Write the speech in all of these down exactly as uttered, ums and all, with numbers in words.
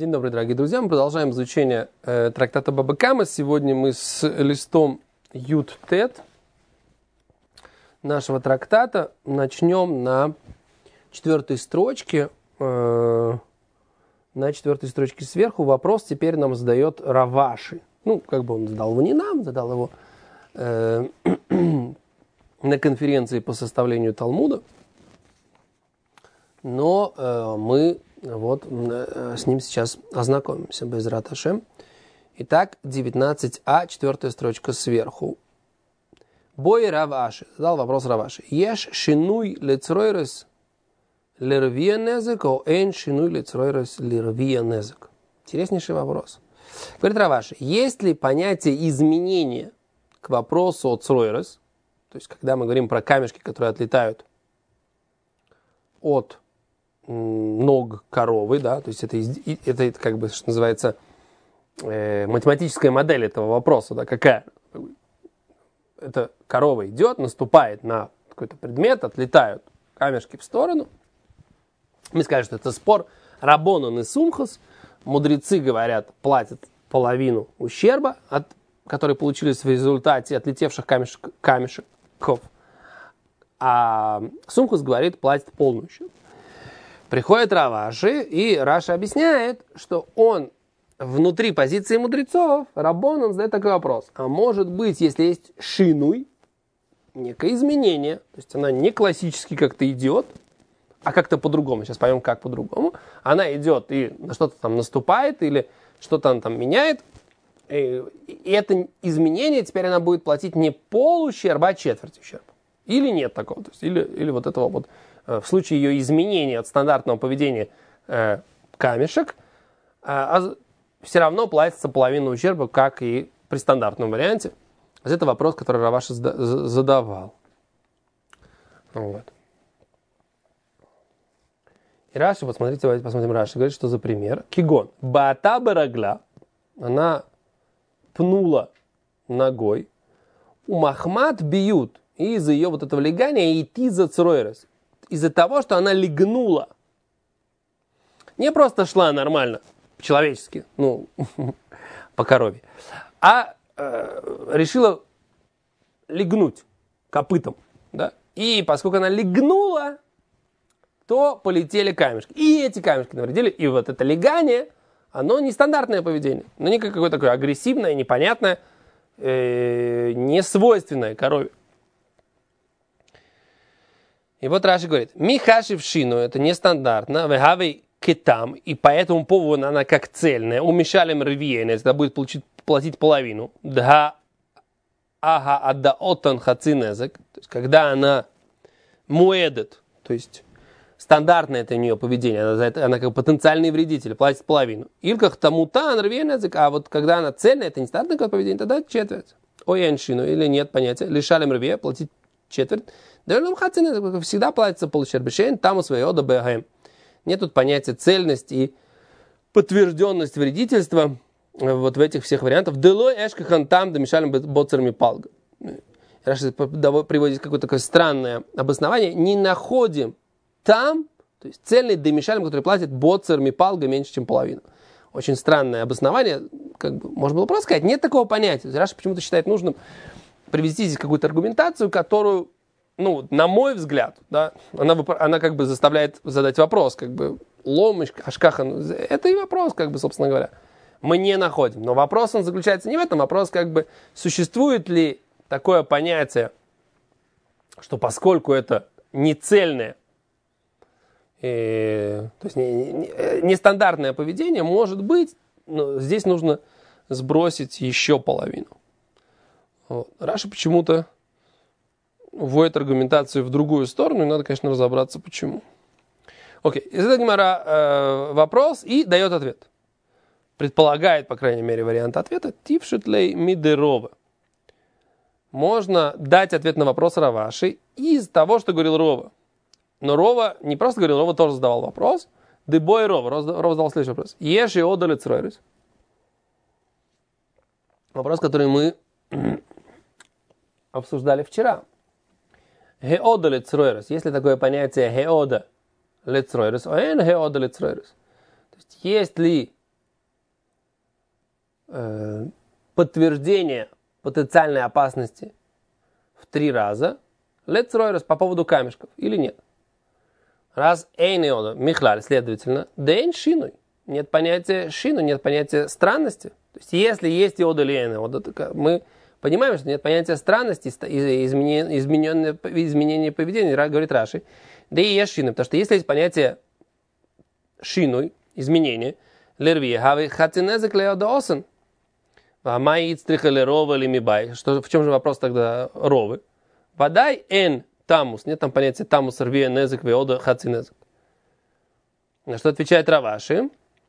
День добрый, дорогие друзья. Мы продолжаем изучение э, трактата Баба Кама. Сегодня мы с листом Юд Тет нашего трактата начнем на четвертой строчке. Э, на четвертой строчке сверху вопрос теперь нам задает Раваши. Ну, как бы он задал его не нам, задал его э, на конференции по составлению Талмуда. Но э, мы вот э, с ним сейчас ознакомимся. Безрат Ашем. Итак, девятнадцать а, четвертая строчка сверху. Бой Раваши. Задал вопрос Раваши. Еш шинуй лецройрес лервия незек, о эйн шинуй лецройрес лервия незек. Интереснейший вопрос. Говорит Раваши, есть ли понятие изменения к вопросу о цройрес, то есть когда мы говорим про камешки, которые отлетают от ног коровы, да, то есть это, это, это как бы, что называется, э, математическая модель этого вопроса, да, какая? Эта корова идет, наступает на какой-то предмет, отлетают камешки в сторону. Мы скажем, что это спор Рабонан и Сумхос. Мудрецы говорят, платят половину ущерба, от, который получились в результате отлетевших камешек, камешков, а Сумхос говорит, платит полный ущерб. Приходит Раваши, и Раша объясняет, что он внутри позиции мудрецов, Раббон, он задает такой вопрос. А может быть, если есть шинуй, некое изменение, то есть она не классически как-то идет, а как-то по-другому, сейчас поймем, как по-другому, она идет и на что-то там наступает, или что-то она там меняет, и это изменение теперь она будет платить не пол ущерба, а четверть ущерба. Или нет такого, то есть, или, или вот этого вот, в случае ее изменения от стандартного поведения э, камешек, э, а все равно платится половина ущерба, как и при стандартном варианте. Это вопрос, который Раваши задавал. Вот. И Раши, вот смотрите, давайте посмотрим Раши, говорит, что за пример. Кигон. Баата барагла. Она пнула ногой. У Махмат бьют. И из-за ее вот этого легания идти за цройрес. Из-за того, что она легнула. Не просто шла нормально, по-человечески, ну, по корове, а э, решила легнуть копытом. Да? И поскольку она легнула, то полетели камешки. И эти камешки навредили. И вот это легание, оно нестандартное поведение. Но не какое-то такое агрессивное, непонятное, э, несвойственное корове. И вот Раши говорит, Михаши в шину, это нестандартно, вегавей китам, и по этому поводу она как цельная, умешалим рвиенец, это будет получить, платить половину, да, ага, адда отан хацинезек, то есть когда она муэдет, то есть стандартное это у нее поведение, она, она как потенциальный вредитель, платит половину. Илках тамута рвиенецек, а вот когда она цельная, это не стандартное поведение, тогда четверть. Ой, аншину, или нет понятия, лишалим рвие, платить четверть. Всегда платится полущербешейн, там у своего ДБГМ. Нет тут понятия цельность и подтвержденность вредительства вот в этих всех вариантах. Делой эшкахан там домешалим боцерами палга. Раши приводит какое-то такое странное обоснование. Не находим там, то есть цельный домешалим, который платит боцерами палга меньше, чем половину. Очень странное обоснование. Как бы, можно было просто сказать, нет такого понятия. Раши почему-то считает нужным привести здесь какую-то аргументацию, которую, ну, на мой взгляд, да, она, она как бы заставляет задать вопрос, как бы, ломыш, ашкахан, это и вопрос, как бы, собственно говоря, мы не находим. Но вопрос, он заключается не в этом, вопрос, как бы, существует ли такое понятие, что поскольку это не цельное, э, то есть нестандартное не, не поведение, может быть, но здесь нужно сбросить еще половину. Вот. Раши почему-то вводит аргументацию в другую сторону, и надо, конечно, разобраться, почему. Окей, задает Гемара э, вопрос и дает ответ. Предполагает, по крайней мере, вариант ответа «Тившитлей мидерова». Можно дать ответ на вопрос Раваши из того, что говорил Рова. Но Рова не просто говорил, Рова тоже задавал вопрос. Дебой Рова. Рова задал следующий вопрос. Ешь и одали цройрес. Вопрос, который мы обсуждали вчера. Геода лецройрес. Есть ли такое понятие геода лецройрес? Оэн геода лецройрес. То есть, есть ли э, подтверждение потенциальной опасности в три раза, лецройрос по поводу камешков, или нет? Раз эйн иода, михлаль, следовательно, дейн шинуй. Нет понятия шину, нет понятия странности. То есть, если есть иода или эйн иода, мы понимаем, что нет понятия странности, изменения, изменения, изменения поведения, говорит Раши. Да и есть шины, потому что если есть понятие шинуй, изменения, лерви, хави хацинезек леода осен, а май ицтриха лерова или мибай. В чем же вопрос тогда ровы? Водай эн тамус, нет там понятия тамус, рви, незек, веода, хацинезек. На что отвечает Раваши?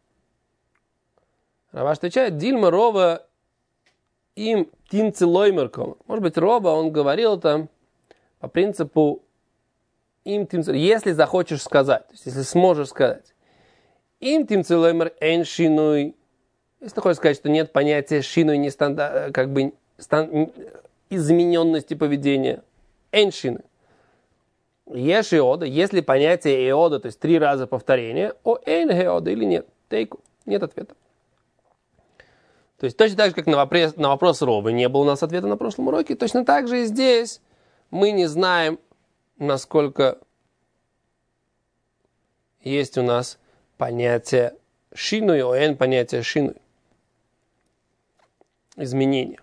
Раваш отвечает, дильма рова им тимцелоймерком. Может быть, Рова, он говорил там по принципу им тимцелоймер, если захочешь сказать, то есть если сможешь сказать. Им тимцелоймер эйн шинуй. Если ты хочешь сказать, что нет понятия шинуй, не стандарт, как бы стан, измененности поведения. Эйн шинуй. Еш иода, если понятие иода, то есть три раза повторение, о эйн иода или нет. Тейку. Нет ответа. То есть точно так же, как на вопрос, на вопрос Ровы не было у нас ответа на прошлом уроке, точно так же и здесь мы не знаем, насколько есть у нас понятие шинуй, оэн понятие шинуй. Изменение.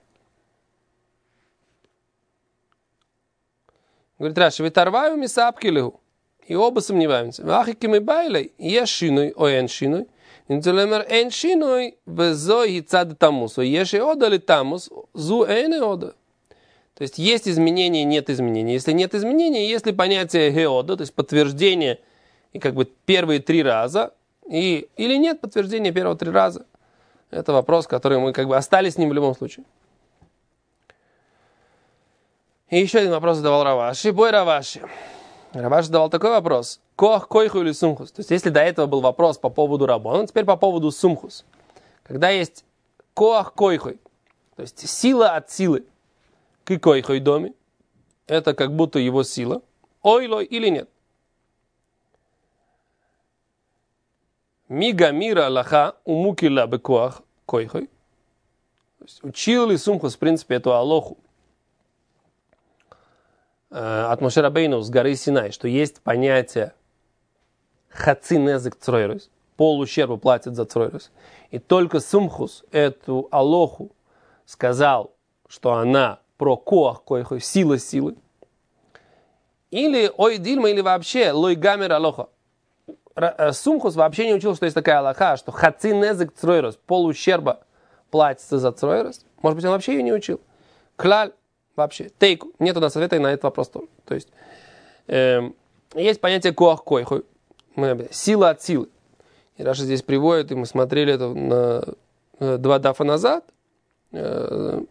Говорит Раши, виторваю мисапкилиху. И оба сомневаемся. Вахики мы байлей, есть шинуй, оэн шинуй. Инцелемер эн шинуй, везой и цад тамусу. Еши ода ли тамус, зу эн ода. То есть есть изменения, нет изменений. Если нет изменений, если понятие геода, то есть подтверждение и как бы первые три раза, и, или нет подтверждения первого три раза. Это вопрос, который мы как бы остались с ним в любом случае. И еще один вопрос задавал Раваши. Бой Раваши. Раваши задавал такой вопрос. Коах койху или сумхус. То есть, если до этого был вопрос по поводу рабона, теперь по поводу сумхус. Когда есть коах койхой, то есть сила от силы, ки койхой доме, это как будто его сила, ойлой или нет. Мига мира лаха умукила бекоах койхой. Учил ли сумхус, в принципе, эту алоху от Моше Рабейну с горы Синай, что есть понятие хацинезек цройрус, пол ущерба платит за цройрус. И только сумхус эту алоху сказал, что она про коах койхой, сила силы. Или ой дильма, или вообще лой гамер алоха. Сумхус вообще не учил, что есть такая алоха, что хацинезек цройрус, пол ущерба платится за цройрус. Может быть, он вообще ее не учил. Клаль вообще. Тейку. Нет у нас ответа и на этот вопрос тоже. То есть, э, есть понятие коах койхой. Сила от силы. И Раша здесь приводит, и мы смотрели это на э, два дафа назад. Э,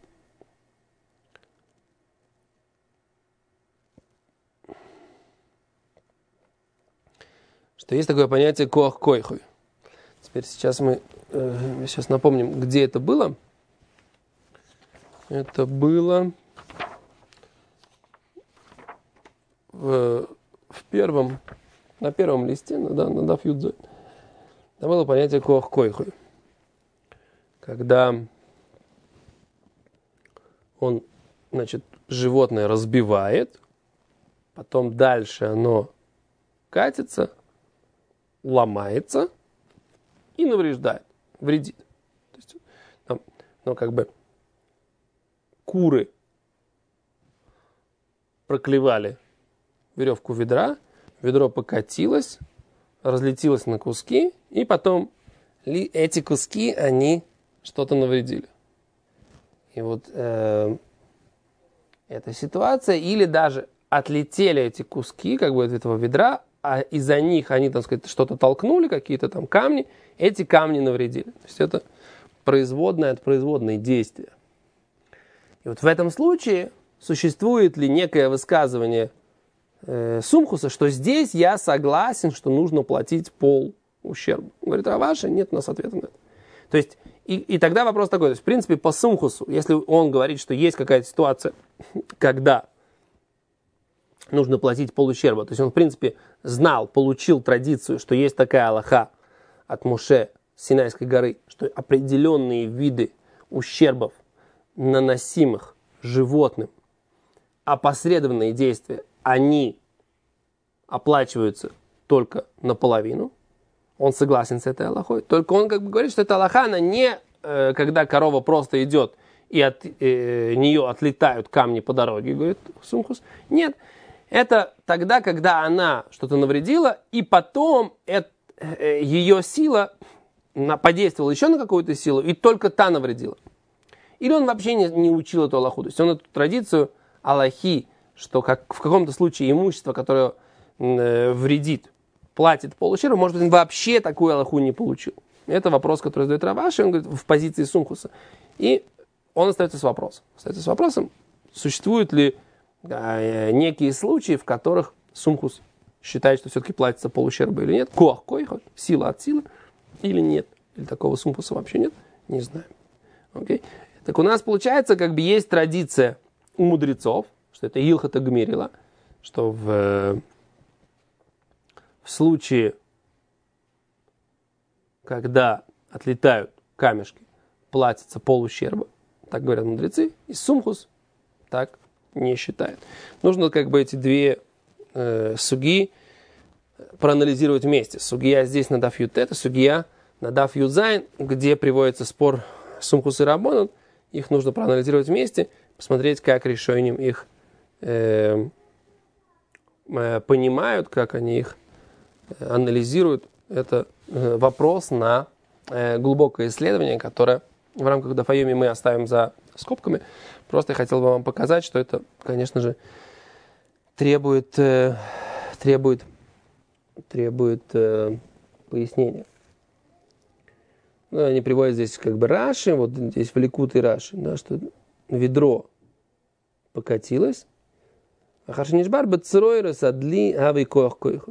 что есть такое понятие коах койхой. Теперь сейчас мы э, сейчас напомним, где это было. Это было в, в первом, на первом листе, да, на даф юдзой. Там было понятие коах койхой. Когда он, значит, животное разбивает, потом дальше оно катится, ломается и навреждает, вредит. То есть, там, ну, как бы куры проклевали веревку ведра, ведро покатилось, разлетелось на куски, и потом эти куски, они что-то навредили. И вот э, эта ситуация, или даже отлетели эти куски, как бы от этого ведра, а из-за них они, так сказать, что-то толкнули, какие-то там камни, эти камни навредили. То есть это производное от производной действия. И вот в этом случае существует ли некое высказывание э, Сумхуса, что здесь я согласен, что нужно платить пол ущерба. Говорит, Раваши, нет у нас ответа на это. То есть, и, и тогда вопрос такой, то есть, в принципе, по Сумхусу, если он говорит, что есть какая-то ситуация, когда нужно платить пол ущерба, то есть он, в принципе, знал, получил традицию, что есть такая алаха от Моше с Синайской горы, что определенные виды ущербов, наносимых животным, опосредованные действия, они оплачиваются только наполовину. Он согласен с этой алахой. Только он как бы говорит, что эта алаха, она не э, когда корова просто идет и от э, нее отлетают камни по дороге, говорит Сумхус. Нет, это тогда, когда она что-то навредила, и потом это, э, ее сила подействовала еще на какую-то силу, и только та навредила. Или он вообще не, не учил эту алаху. То есть он эту традицию алахи, что как в каком-то случае имущество, которое э, вредит, платит полущерба, может быть, он вообще такую алаху не получил. Это вопрос, который задает Рав Аши, он говорит, в позиции Сумхуса. И он остается с вопросом. Остается с вопросом, существуют ли э, некие случаи, в которых Сумхус считает, что все-таки платится полущерба или нет. Коах койхот, сила от силы, или нет. Или такого Сумхуса вообще нет, не знаем. Окей? Так у нас получается, как бы есть традиция у мудрецов, что это Илхата Гмирила, что в, в случае, когда отлетают камешки, платится полущерба, так говорят мудрецы, и Сумхус так не считает. Нужно как бы эти две э, суги проанализировать вместе. Сугия здесь на даф ютет, сугия на даф юзайн, где приводится спор Сумхус и Раббанан. Их нужно проанализировать вместе, посмотреть, как решением их э, э, понимают, как они их анализируют. Это э, вопрос на э, глубокое исследование, которое в рамках даф йоми мы оставим за скобками. Просто я хотел бы вам показать, что это, конечно же, требует, э, требует, требует э, пояснения. Ну, они приводят здесь как бы Раши, вот здесь в Ликут и Раши, да, что ведро покатилось, а Харшинишбар бацройрес адли авей коах койху.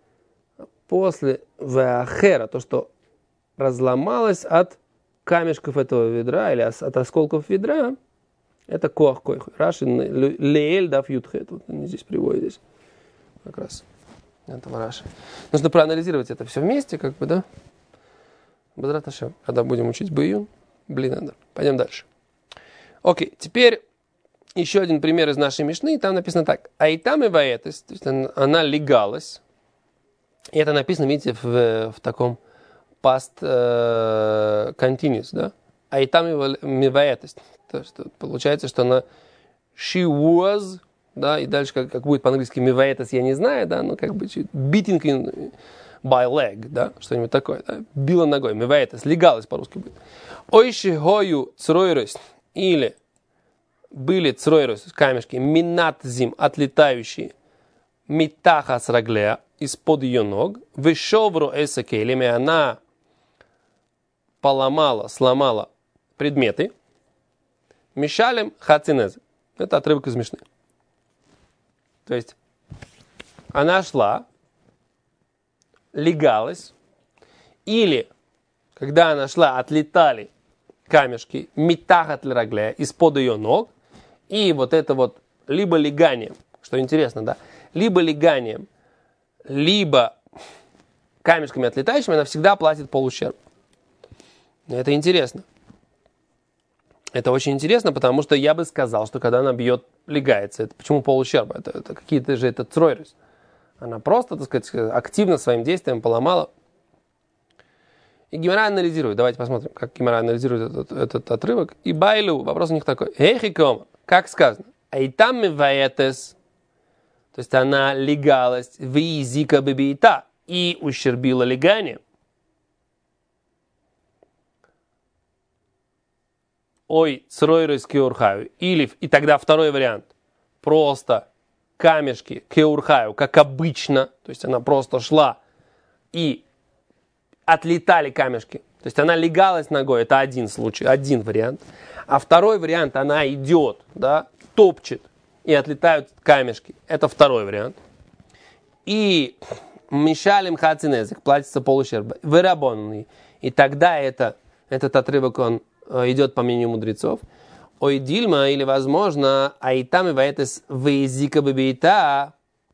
После веахера, то, что разломалось от камешков этого ведра или от осколков ведра, это коах койху. Раши леэль даф ютхет, вот они здесь приводят здесь как раз этого Раши. Нужно проанализировать это все вместе, как бы, да? Бадрат Ашем, когда будем учить Бию, блин, надо. Пойдем дальше. Окей, теперь еще один пример из нашей Мишны. Там написано так. Айтам и ваэтес, то есть она, она легалась. И это написано, видите, в, в таком past uh, continuous, да? Айтам и ваэтес. То есть получается, что она she was, да, и дальше как, как будет по-английски миваэтес, я не знаю, да, но как бы beating in by leg, да, что-нибудь такое, да, била ногой, миваэтес, легалось по-русски будет. Ойши гою цройрос, или были цройрос, камешки, минатзим, отлетающие, митахас раглея, из-под ее ног, вышовру эсакелеми, она поломала, сломала предметы, мешалем хацинез. Это отрывок из Мишны. То есть, она шла, легалась, или, когда она шла, отлетали камешки, митахат лраглея, из-под ее ног, и вот это вот, либо леганием, что интересно, да, либо леганием, либо камешками отлетающими, она всегда платит полущерб. Это интересно. Это очень интересно, потому что я бы сказал, что когда она бьет, легается. Это почему полущерба? Это, это какие-то же, это цройрис. Она просто, так сказать, активно своим действием поломала. И Гемара анализирует. Давайте посмотрим, как Гемара анализирует этот, этот отрывок. И байлю, вопрос у них такой. Эхикома, как сказано, айтам миваэтес, то есть она легалась, визика бибита, и ущербила леганием. Ой, цройрис кеурхаю. Или, и тогда второй вариант. Просто камешки кеурхаю, как обычно. То есть она просто шла и отлетали камешки. То есть она легалась ногой. Это один случай, один вариант. А второй вариант, она идет, да, топчет и отлетают камешки. Это второй вариант. И мишалим хацинезик, платится полущерба. Вырабонный. И тогда это, этот отрывок, он идет по мнению мудрецов. Ой, дильма, или возможно, айтам и ваэтес вейзика бебейта.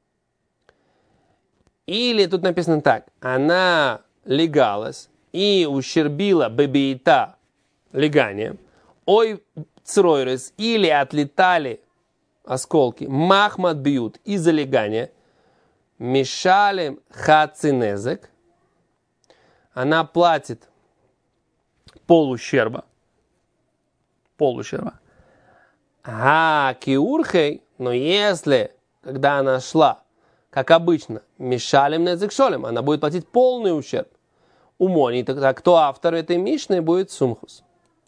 Или тут написано так. Она легалась и ущербила бебейта леганием. ой цройрес, или отлетали осколки, махмат бьют и залегания, мешалем хацинезек, она платит пол ущерба. Пол ущерба. А киурхей, но если, когда она шла, как обычно, мешалем незек шолем, она будет платить полный ущерб. У Мони, тогда кто автор этой Мишны будет Сумхус.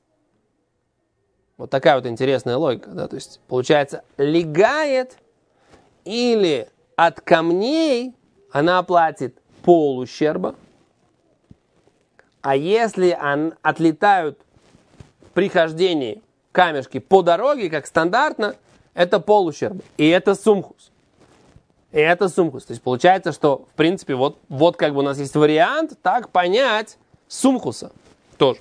Вот такая вот интересная логика. Да? То есть, получается, легает или от камней она платит пол ущерба, а если он, отлетают при хождении камешки по дороге, как стандартно, это пол ущерба. И это Сумхус. И это Сумхус. То есть получается, что, в принципе, вот, вот как бы у нас есть вариант так понять Сумхуса тоже.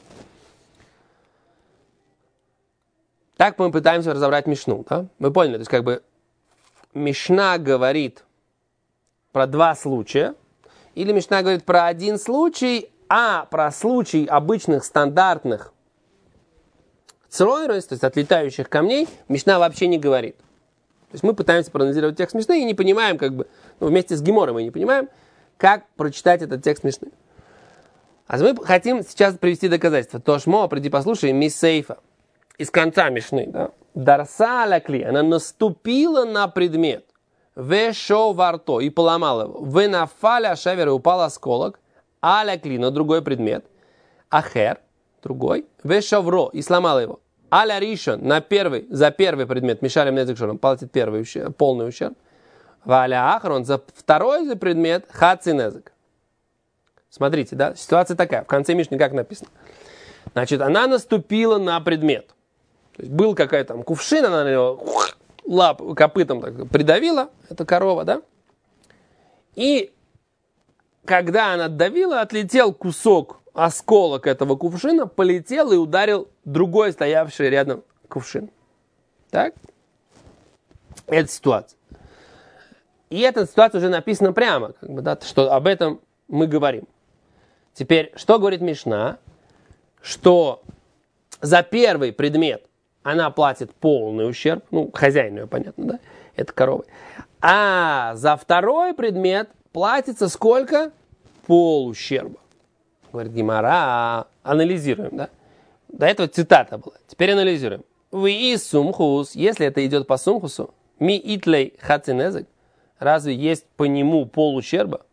Так мы пытаемся разобрать Мишну. Да? Вы поняли? То есть как бы Мишна говорит про два случая, или Мишна говорит про один случай, а про случай обычных стандартных цройрос, то есть отлетающих камней, Мишна вообще не говорит. То есть мы пытаемся проанализировать текст Мишны и не понимаем, как бы, ну, вместе с Геморой мы не понимаем, как прочитать этот текст Мишны. А мы хотим сейчас привести доказательства. Тошмо, приди послушай, миссейфа. Из конца Мишны, да? Дарса алякли, она наступила на предмет, вешо варто, и поломала его. Венафаля шевер, и упал осколок, алякли, на другой предмет, ахер, другой, вешовро, и сломала его. Аля ришон, на первый, за первый предмет, мешалем незек шором, платит первый ущерб, полный ущерб. Валя ахрон, за второй за предмет, хаци незек. Смотрите, да, ситуация такая, в конце Мишны как написано. Значит, она наступила на предмет. То есть был какая-то там кувшин, она на него лап, копытом так придавила, это корова, да? И когда она давила, отлетел кусок, осколок этого кувшина, полетел и ударил другой стоявший рядом кувшин. Так? Это ситуация. И эта ситуация уже написана прямо, как бы, да, что об этом мы говорим. Теперь, что говорит Мишна? Что за первый предмет она платит полный ущерб, ну, хозяину ее, понятно, да, это корова. А за второй предмет платится сколько? Пол ущерба. Говорит Гемара, анализируем, да. До этого цитата была. Теперь анализируем. Вы и сумхус, если это идет по сумхусу, ми итлей хацинезек, разве есть по нему пол ущерба?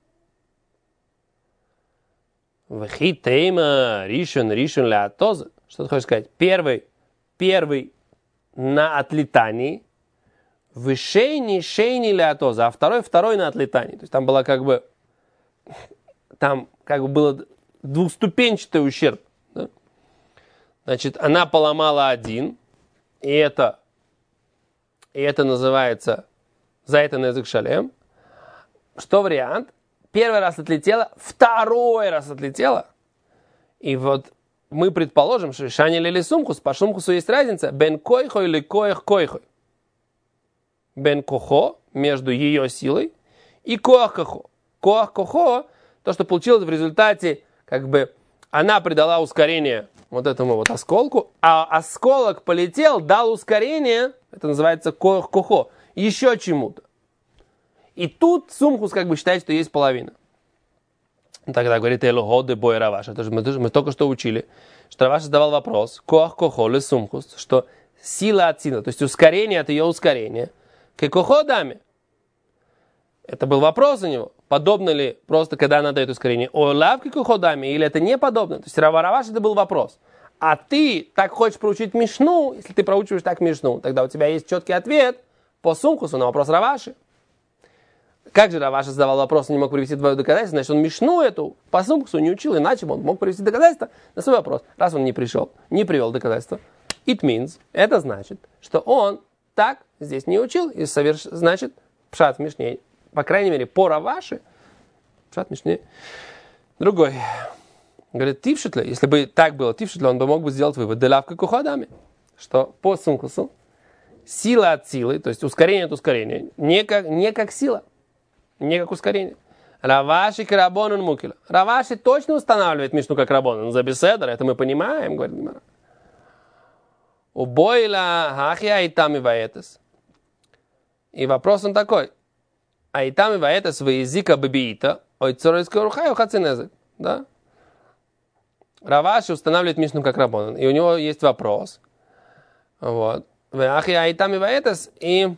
Вахитейма ришон ришон леатоза. Что ты хочешь сказать? Первый, первый на отлетании, вышейни шейни леатоза, а второй, второй на отлетании. То есть там было как бы, там как бы было двухступенчатый ущерб. Да? Значит, она поломала один, и это, и это называется за это незек шалем. Что вариант? Первый раз отлетела, второй раз отлетела. И вот мы предположим, что шани лили сумхус, по сумхусу есть разница. Бен койхой или коях койхой. Бен кохо, между ее силой, и коах кохо. Коах кохо, то, что получилось в результате, как бы, она придала ускорение вот этому вот осколку, а осколок полетел, дал ускорение, это называется коах кохо, еще чему-то. И тут сумхус как бы считает, что есть половина. Тогда говорит Элоходы бой Раваша. Это же мы, мы только что учили, что Раваша задавал вопрос, коах кохо ле сумхус, что сила от силы, то есть ускорение от ее ускорения, к кохо даме. Это был вопрос у него. Подобно ли просто, когда она дает ускорение, о лавке кохо даме, или это не подобно? То есть Рава Раваша это был вопрос. А ты так хочешь проучить Мишну, если ты проучиваешь так Мишну, тогда у тебя есть четкий ответ по сумхусу на вопрос Раваши. Как же Раваша задавал вопрос, не мог привести твое доказательство, значит, он Мишну эту по сумхусу не учил, иначе бы он мог привести доказательство на свой вопрос. Раз он не пришел, не привел доказательство, it means, это значит, что он так здесь не учил, и соверш... значит, пшат в Мишне, по крайней мере, по Раваше, пшат в Мишне, другой. Говорит, тившитля, если бы так было тившитля, он бы мог бы сделать вывод, делавка кухадами, что по сумхусу сила от силы, то есть ускорение от ускорения, не как, не как сила, не как ускорение. Раваши к рабонун мукила. Раваши точно устанавливает Мишну как рабонун. За беседер, это мы понимаем, говорит Гемара. Убойла хахия и там и ваэтес. И вопрос он такой. А и там и ваэтес в языка бабиита, ой цоройская рухай, ухацинезек. Да? Раваши устанавливает Мишну как Рабонан. И у него есть вопрос. Вот. Ахия и там и ваэтес. И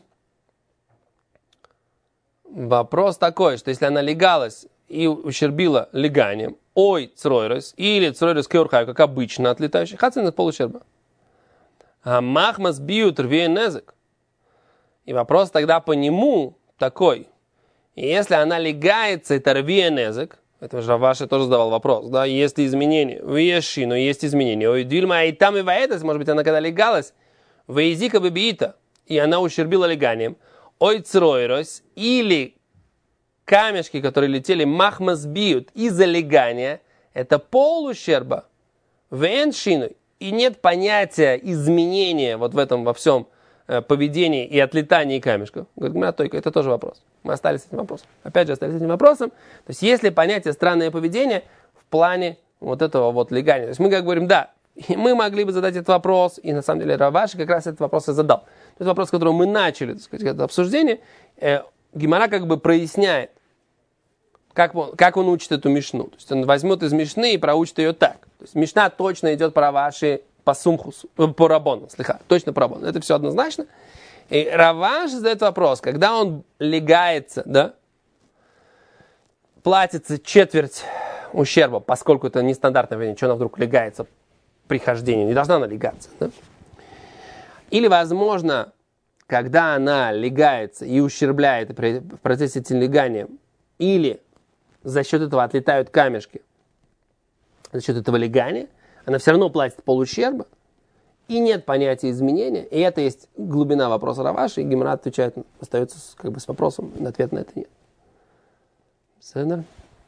вопрос такой, что если она легалась и ущербила леганием, ой цройрос, или цройрос кеурхай, как обычно отлетающий, хацинез полущерба. А махмас бьют рвенезек. И вопрос тогда по нему такой. И если она легается, это рвенезек, это же Раваши тоже задавал вопрос, да, есть ли изменения? В Ешину есть изменения. Ой, дильма и там и ваэтес, может быть, она когда легалась, в языка бабиита, и она ущербила леганием, ой цройрос, или камешки, которые летели, махмас бьют из-за легания, это пол ущерба в эншину. И нет понятия изменения вот в этом во всем э, поведении и отлетании камешков. Говорит, только это тоже вопрос. Мы остались с этим вопросом. Опять же, остались с этим вопросом. То есть, есть ли понятие странное поведение в плане вот этого вот легания? То есть, мы как говорим, да, мы могли бы задать этот вопрос, и на самом деле Раваши как раз этот вопрос и задал. То есть, вопрос, с которого мы начали, так сказать, это обсуждение, э, Гемара как бы проясняет, как он, как он учит эту Мишну. То есть, он возьмет из Мишны и проучит ее так. То есть Мишна точно идет по Раваши, по Сумхусу, по Рабону, слиха, точно по Рабону. Это все однозначно. И Раваши задает вопрос, когда он легается, да, платится четверть ущерба, поскольку это нестандартное время, что она вдруг легается при хождении, не должна она легаться, да? Или, возможно, когда она легается и ущербляет в процессе этим леганием, или за счет этого отлетают камешки, за счет этого легания, она все равно платит полущерба, и нет понятия изменения, и это есть глубина вопроса Раваши, и Гемара отвечает, остается как бы с вопросом, ответ на это нет. Все.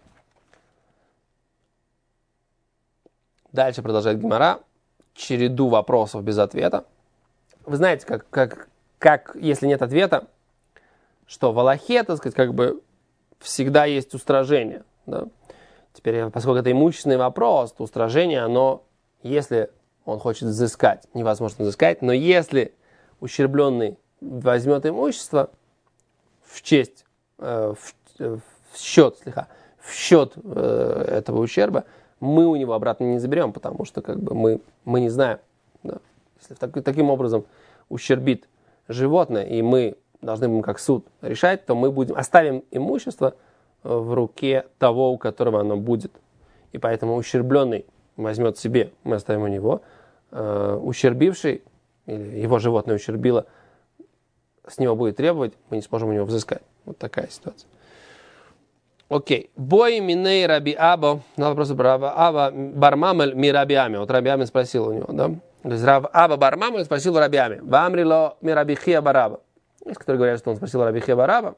Дальше продолжает Гемара, череду вопросов без ответа. Вы знаете, как, как, как если нет ответа, что в Алахе, так сказать, как бы всегда есть устражение, да? Теперь, поскольку это имущественный вопрос, то устражение, оно, если он хочет взыскать, невозможно взыскать, но если ущербленный возьмет имущество в честь, э, в, в счет, слегка, в счет э, этого ущерба, мы у него обратно не заберем, потому что как бы мы, мы не знаем, да? Если так, таким образом ущербит животное, и мы должны будем как суд решать, то мы будем оставим имущество в руке того, у которого оно будет. И поэтому ущербленный возьмет себе, мы оставим у него, э, ущербивший, или его животное ущербило, с него будет требовать, мы не сможем у него взыскать. Вот такая ситуация. Окей. Бой миней раби Аба, на вопрос про Раба Аба, бармамель ми раби Ами. Вот раби Ами спросил у него, да? То есть Рав Аба бармамель спросил у раби Ами. Вамрило ми раби Хия бараба. Есть, которые говорят, что он спросил у раби Хия бараба.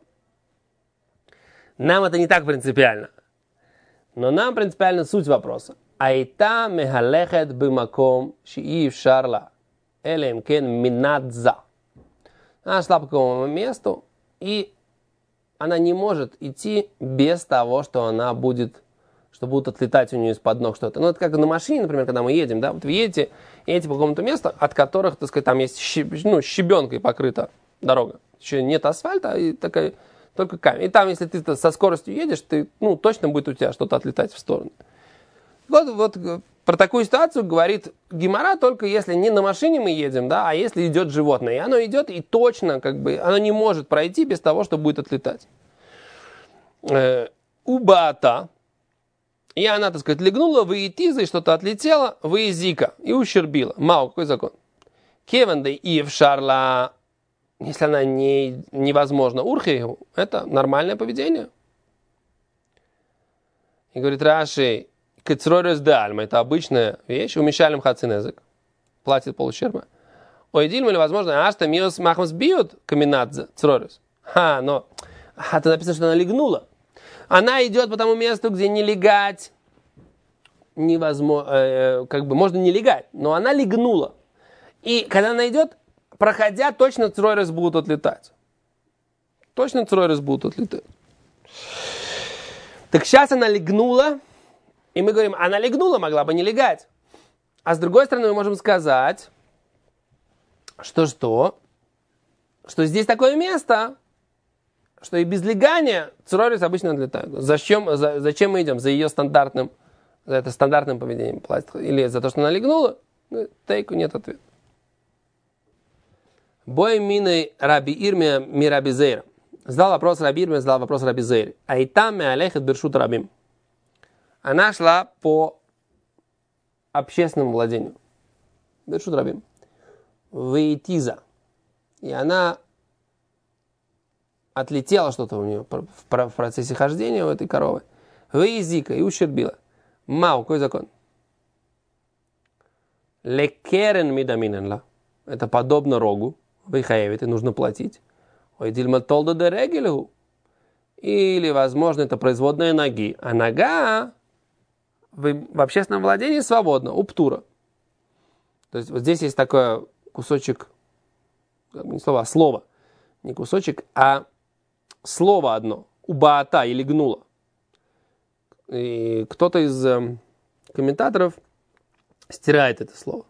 Нам это не так принципиально. Но нам принципиально суть вопроса. Айта мехалехет бимаком шиив шарла. Элем кен минадза. Она шла по какому месту, и она не может идти без того, что она будет, что будут отлетать у нее из-под ног что-то. Ну, это как на машине, например, когда мы едем, да, вот вы едете, едете по какому-то месту, от которых, так сказать, там есть щеб, ну, щебенкой покрыта дорога. Еще нет асфальта, и такая... Только камень. И там, если ты со скоростью едешь, ты, ну, точно будет у тебя что-то отлетать в сторону. Вот, вот про такую ситуацию говорит Гемара, только если не на машине мы едем, да, а если идет животное. И оно идет, и точно, как бы, оно не может пройти без того, что будет отлетать. Э, убата. И она, так сказать, легнула, выетиза, и что-то отлетело, выезика, и ущербила. Мау, какой закон? Кеванда и в шарла... Если она не, невозможна урхейгу, это нормальное поведение. И говорит Раши, кецрорес де альма, это обычная вещь, умещалим хацинезек, платит полущерба. Ой, дильма или возможно, ашта миос махмас бьют каминадзе, црорес. Ха, но, а, это написано, что она легнула. Она идет по тому месту, где не легать невозможно, э, как бы можно не легать, но она легнула. И когда она идет, проходя, точно цройрес будут отлетать. Точно цройрес будут отлетать. Так сейчас она легнула, и мы говорим, она легнула, могла бы не легать. А с другой стороны, мы можем сказать, Что-что? Что здесь такое место, что и без легания цурорис обычно отлетают. Зачем, за, зачем мы идем? За ее стандартным, за это стандартным поведением пластика? Или за то, что она легнула? Ну, тейку нет ответа. Бой миной раби Ирмия ми раби Зейра. Задал вопрос раби Ирмия, задал вопрос раби Зейра. А и там ми алехет бершут рабим. Она шла по общественному владению. Бершут рабим. Вейтиза. И она отлетела что-то у нее в процессе хождения у этой коровы. Веизика и ущербила. Мау, какой закон? Лекерен мидаминенла. Это подобно рогу. Вейхаевит, и нужно платить. Ой, дильма толда де регелю. Или, возможно, это производная ноги. А нога в, в общественном владении свободна. Уптура. То есть вот здесь есть такой кусочек, не слово, а слово. Не кусочек, а слово одно. Убаата или гнула. И кто-то из э, комментаторов стирает это слово.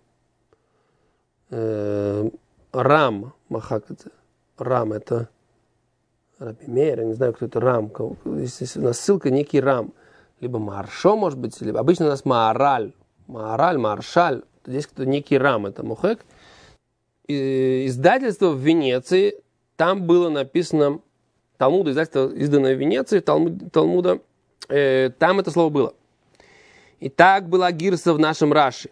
Э, Рам, махак это. Рам это Раби Мейер, я не знаю, кто это Рам. Здесь у нас ссылка некий Рам. Либо Маршо, может быть, либо обычно у нас Маараль. Маараль, Маршаль. Здесь кто-то некий Рам, это Мухек. И издательство в Венеции, там было написано Талмуда, издательство, изданное в Венеции, Талмуд, Талмуда, э, там это слово было. И так была гирса в нашем Раши.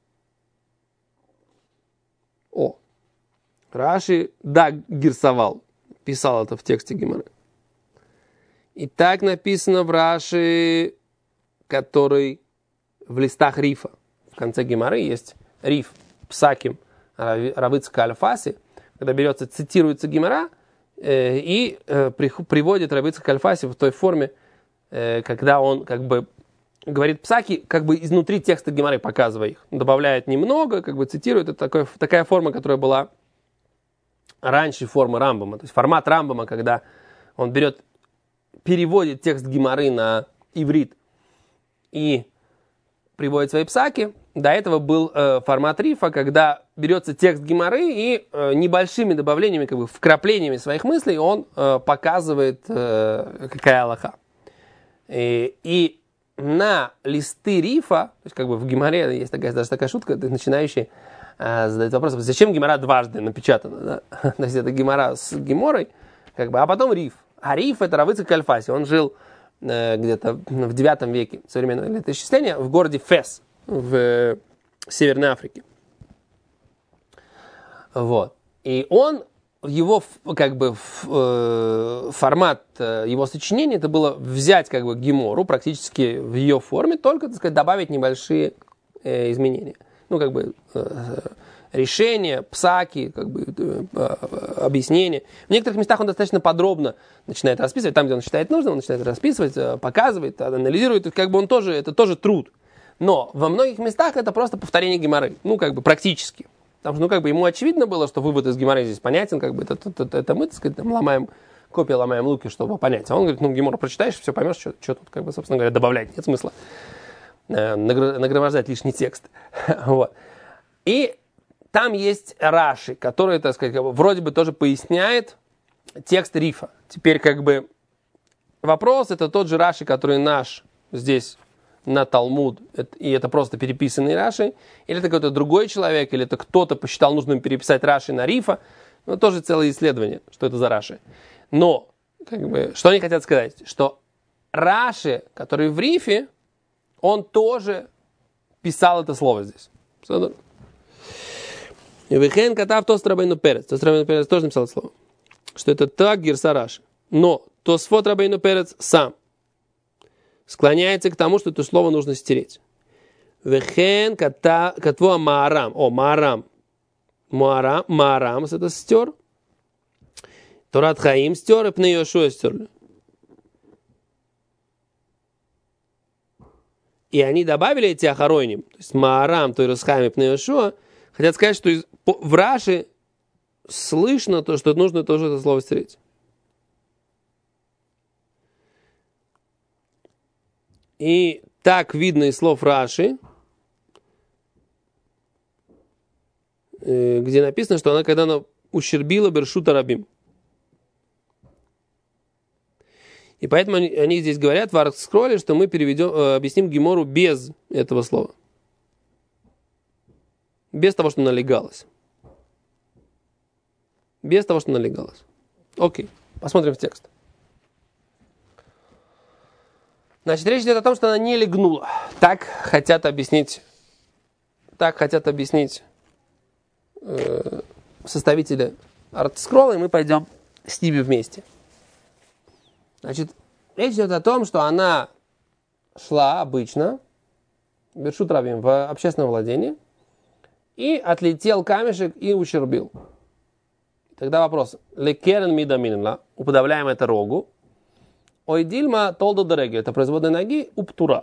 О, Раши, да, гирсовал, писал это в тексте Гемары. И так написано в Раши, который в листах рифа. В конце Гемары есть риф, псаким, равыцка альфаси, когда берется, цитируется Гемара, э, и э, при, приводит равыцка альфаси в той форме, э, когда он как бы говорит псаки, как бы изнутри текста Гемары, показывая их. Добавляет немного, как бы цитирует. Это такой, такая форма, которая была раньше формы Рамбама. То есть формат Рамбама, когда он берет, переводит текст Гемары на иврит и приводит свои псаки. До этого был э, формат рифа, когда берется текст Гемары и э, небольшими добавлениями, как бы вкраплениями своих мыслей он э, показывает, э, какая алаха. И, и на листы рифа, то есть как бы в Гемаре есть такая, даже такая шутка, начинающий э, задает вопрос, зачем Гемара дважды напечатана? Да? То есть это Гемара с Геморой, как бы, а потом риф. А риф это Равыцак Альфаси. Он жил э, где-то в девятом веке современного летоисчисления в городе Фес в э, Северной Африке. Вот. И он, его как бы э, формат э, его сочинения, это было взять как бы Гемору практически в ее форме, только, так сказать, добавить небольшие э, изменения. Ну, как бы э, решения, псаки, как бы э, объяснения. В некоторых местах он достаточно подробно начинает расписывать, там, где он считает нужным, он начинает расписывать, э, показывает, анализирует, и как бы он тоже, это тоже труд. Но во многих местах это просто повторение Гемары, ну, как бы практически. Потому что, ну, как бы ему очевидно было, что вывод из Гемары здесь понятен, как бы это, это, это, это мы, так сказать, там, ломаем копии, ломаем луки, чтобы понять. А он говорит, ну, Гемору прочитаешь, все поймешь, что, что тут, как бы, собственно говоря, добавлять. Нет смысла э, нагромождать лишний текст. Вот. И там есть Раши, который, так сказать, как бы, вроде бы тоже поясняет текст рифа. Теперь, как бы, вопрос, это тот же Раши, который наш здесь на Талмуд, и это просто переписанный Раши, или это какой-то другой человек, или это кто-то посчитал нужным переписать Раши на рифа, ну, тоже целое исследование, что это за Раши. Но, как бы, что они хотят сказать? Что Раши, который в рифе, он тоже писал это слово здесь. И Вехен Катав Тост Рабейну Перец. Тост Рабейну Перец тоже написал это слово. Что это так гирса Раши. Но Тосфот Рабейну Перец сам склоняется к тому, что это слово нужно стереть. Вехен катво маарам. О, маарам. Маарам, маарам, это стер. Торат Хаим стер, и Пней Йошуа стерли. И они добавили эти ахароним, то есть маарам, Торат Хаим и Пней Йошуа, хотят сказать, что из, по, в Раши слышно то, что нужно тоже это слово стереть. И так видно из слов Раши, где написано, что она, когда она ущербила Бершута Рабим. И поэтому они, они здесь говорят в Аркскроле, что мы переведем, э, объясним Гемору без этого слова. Без того, что налегалось. Без того, что налегалось. Окей, посмотрим в текст. Значит, речь идет о том, что она не легнула. Так хотят объяснить, так хотят объяснить э, составители Аркскрола, и мы пойдем с ними вместе. Значит, речь идет о том, что она шла обычно, Бершут Рабим, в общественном владении, и отлетел камешек и ущербил. Тогда вопрос. Лекерен мидаминла, уподавляем это рогу. Ойдильма толдо дореги, это производная ноги, уптура.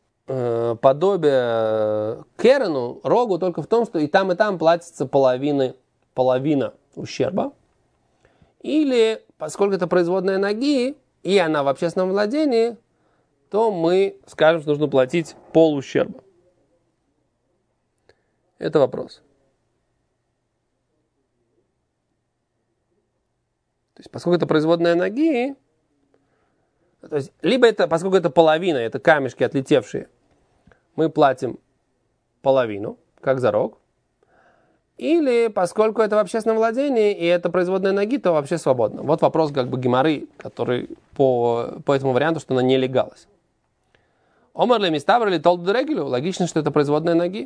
Подобие керену, рогу, только в том, что и там, и там платится половины, половина ущерба. Или, поскольку это производная ноги, и она в общественном владении, то мы скажем, что нужно платить пол ущерба. Это вопрос. То есть, поскольку это производная ноги, то есть, либо это, поскольку это половина, это камешки отлетевшие, мы платим половину, как зарок. Или, поскольку это в общественном владении, и это производная ноги, то вообще свободно. Вот вопрос как бы геморы, который по, по этому варианту, что она не легалась. Омар ли миставр или толду регелю? Логично, что это производная ноги.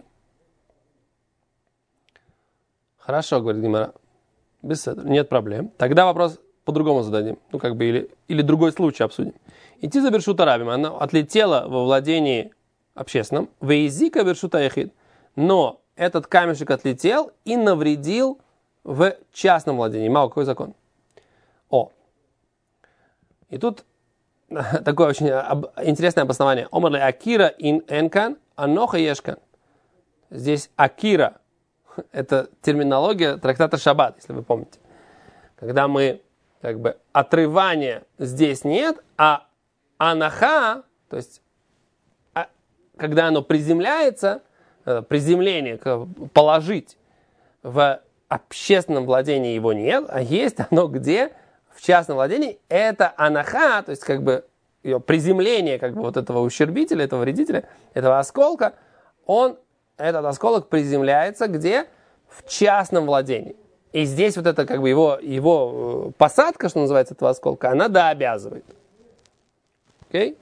Хорошо, говорит гемора. Без этого, нет проблем. Тогда вопрос по-другому зададим. Ну, как бы, или, или другой случай обсудим. Идти за Бершута Рабим. Она отлетела во владении общественном. Вейзика Бершута Яхид. Но этот камешек отлетел и навредил в частном владении. Мало, какой закон? О. И тут такое очень интересное обоснование. Омарли Акира ин энкан, аноха ешкан. Здесь Акира. Это терминология трактата Шаббат, если вы помните. Когда мы, как бы, отрывания здесь нет, а анаха, то есть, а, когда оно приземляется, приземление, положить в общественном владении его нет, а есть оно где? В частном владении. Это анаха, то есть, как бы, ее приземление, как бы, вот этого ущербителя, этого вредителя, этого осколка, он этот осколок приземляется где? В частном владении. И здесь вот это как бы его, его посадка, что называется, этого осколка, она да обязывает. Окей?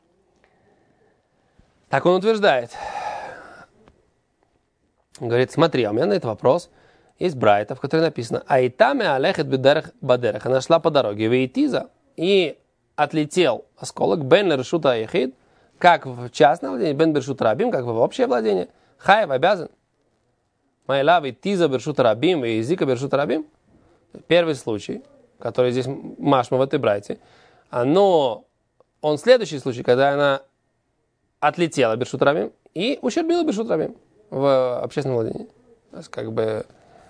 Так он утверждает. Он говорит, смотри, а у меня на этот вопрос есть брайта, в которой написано «Айтаме алехет бедерах бадерах». Она шла по дороге, вейтиза, и отлетел осколок бен решута яхид, как в частное владение, бен бершут рабим, как в общее владение. Хаев обязан. Майлави тиза бершут рабим и языка бершут рабим. Первый случай, который здесь машма в этой брайте, но он следующий случай, когда она отлетела бершут рабим и ущербила бершут рабим в общественном владении. То есть, как бы,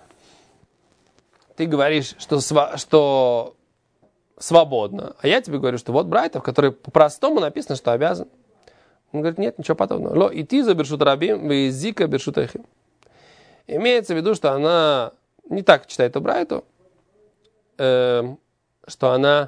ты говоришь, что, сва- что свободно, а я тебе говорю, что вот брайта, в которой по-простому написано, что обязан. Он говорит, нет, ничего подобного. Ло идти за бершут рабим, вы зика бершут эхим. Имеется в виду, что она не так читает эту брайту, э, что она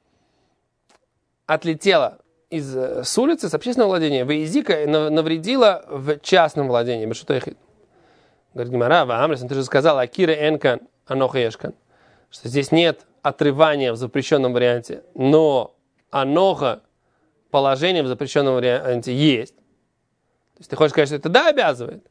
отлетела из, с улицы, с общественного владения, вы зика навредила в частном владении, бершут эхим. Говорит Гемара, Амрис, ты же сказал, акира энкан, аноха ешкан, что здесь нет отрывания в запрещенном варианте, но аноха, положение в запрещенном варианте есть. То есть ты хочешь сказать, что это да обязывает?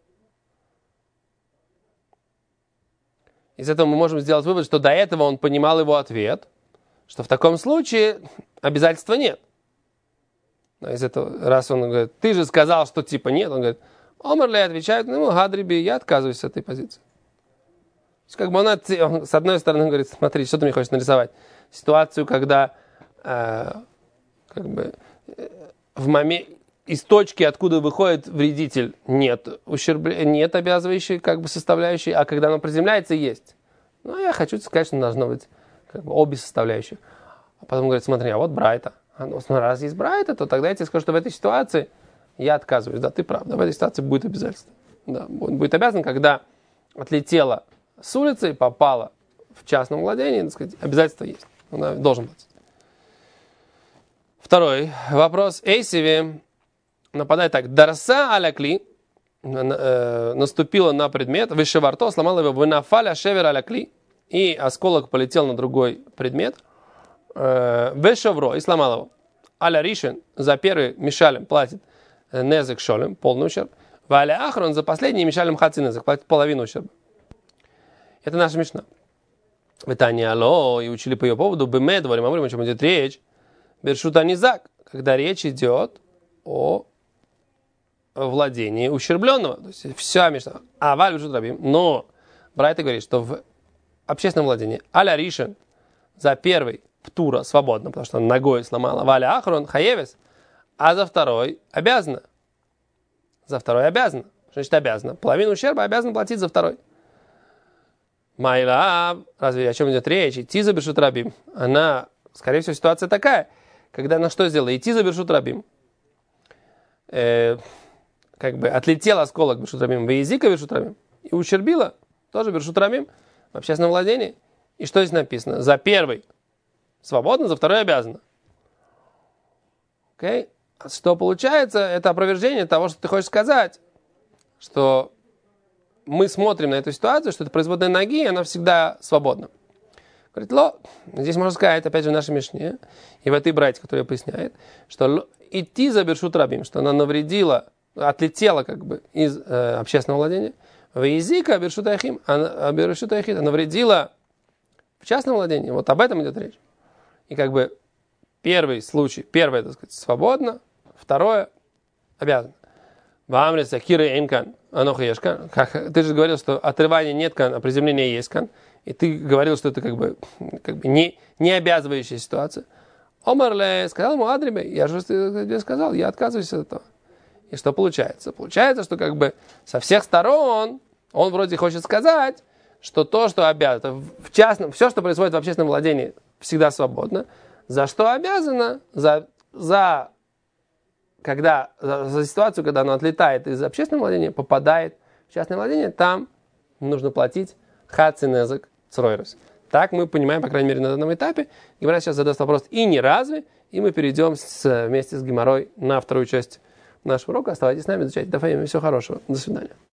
Из этого мы можем сделать вывод, что до этого он понимал его ответ, что в таком случае обязательства нет. Но из этого, раз он говорит, ты же сказал, что типа нет, он говорит, Омарли отвечает, ну, гадриби, я отказываюсь от этой позиции. То есть, как бы он, он с одной стороны говорит, смотри, что ты мне хочешь нарисовать? Ситуацию, когда э, как бы в момент из точки, откуда выходит вредитель, нет ущербля, нет обязывающей как бы составляющей, а когда оно приземляется, есть. Ну, я хочу сказать, что должно быть как бы обе составляющие. А потом говорит, смотри, а вот брайта. А ну, раз есть брайта, то тогда я тебе скажу, что в этой ситуации я отказываюсь. Да, ты прав, да, в этой ситуации будет обязательство. Да, он будет обязан, когда отлетела с улицы и попала в частном владении, так сказать, обязательство есть. Он должен платить. Второй вопрос. Эйсиви нападает так. Дарса алякли наступила на предмет, вышеварто, сломала его, вынафаля шевер алякли, и осколок полетел на другой предмет, вышевро, и сломал его. Аля ришен за первый мишалем платит незек шолем, полный ущерб. Валя ахрон за последний мишалем хаци незек платит половину ущерба. Это наша мишна. Витание алло, и учили по ее поводу, бэмэ, дворим, амрим, о чем идет речь. Бершута низак, когда речь идет о владении ущербленного. То есть вся мишна. А валь бершут рабим. Но Брайта говорит, что в общественном владении аля ришен за первый птура свободно, потому что он ногой сломала. Валя ахрон хаевес. А за второй обязана. За второй обязана. Что значит обязана? Половину ущерба обязана платить за второй. Майла, разве о чем идет речь? Идти за бершут рабим. Она, скорее всего, ситуация такая, когда она что сделала? Идти за бершут рабим. Э, как бы отлетел осколок бершут рабим, выязика бершут рабим, и ущербила тоже бершут рабим в общественном владении. И что здесь написано? За первый свободно, за второй обязано. Окей? Okay? Что получается? Это опровержение того, что ты хочешь сказать, что мы смотрим на эту ситуацию, что это производная ноги, и она всегда свободна. Говорит, ло, здесь можно сказать, опять же, в нашей мишне, и в этой братье, которая поясняет, что идти за бершут рабим, что она навредила, отлетела как бы из э, общественного владения, в языка бершут ахим, а бершут ахит, она навредила в частном владении, вот об этом идет речь. И как бы первый случай, первое, так сказать, свободно, второе обязано. Вамриса киры энкан, анохаешкан. Ты же говорил, что отрывания нет кан, а приземления есть кан. И ты говорил, что это как бы, как бы не, не обязывающая ситуация. Омарле сказал ему Адрибе, я же тебе сказал, я отказываюсь от этого. И что получается? Получается, что как бы со всех сторон он вроде хочет сказать, что то, что обязано, в частном, все, что происходит в общественном владении, всегда свободно. За что обязано? За, за, когда, за, за ситуацию, когда оно отлетает из общественного владения, попадает в частное владение, там нужно платить хацинезек цройрус. Так мы понимаем, по крайней мере, на данном этапе. Гемара сейчас задаст вопрос и не разве, и мы перейдем с, вместе с Гемарой на вторую часть нашего урока. Оставайтесь с нами, изучайте Дафаим. Всего хорошего. До свидания.